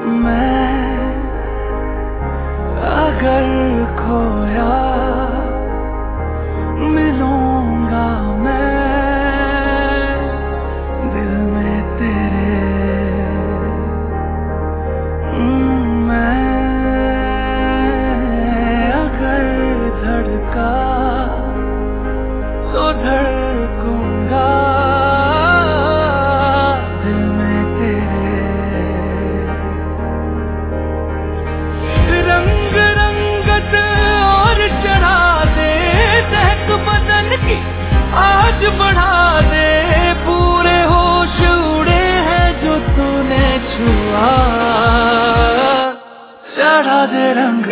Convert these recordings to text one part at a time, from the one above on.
मैं अगर खोया मिलूंगा मैं दिल में तेरे। मैं अगर धड़का तो धड़कूंगा दिल में तेरे। रंग रंगत और चढ़ा दे तहक बदन की आज बढ़ा दे। पूरे होश उड़े हैं जो तूने छुआ। चढ़ा दे रंग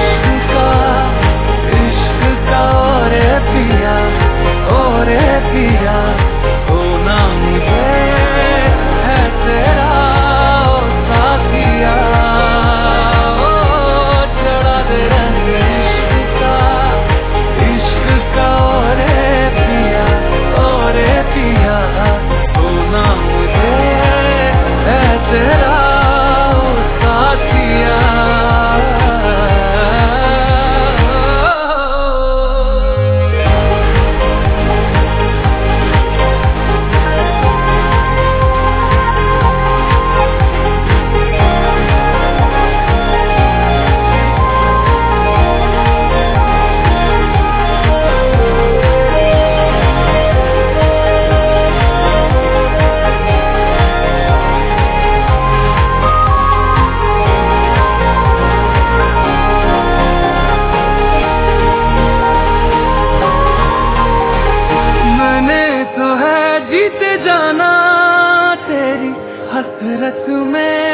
इश्क का ओरे पिया ओरे पिया। ओ नाम है तेरा ओ साथिया। ओ चढ़ा दे रंग इश्क का ओरे पिया ओरे पिया। ओ नाम है तेरा ओ साथिया। जीते जाना तेरी हसरत में।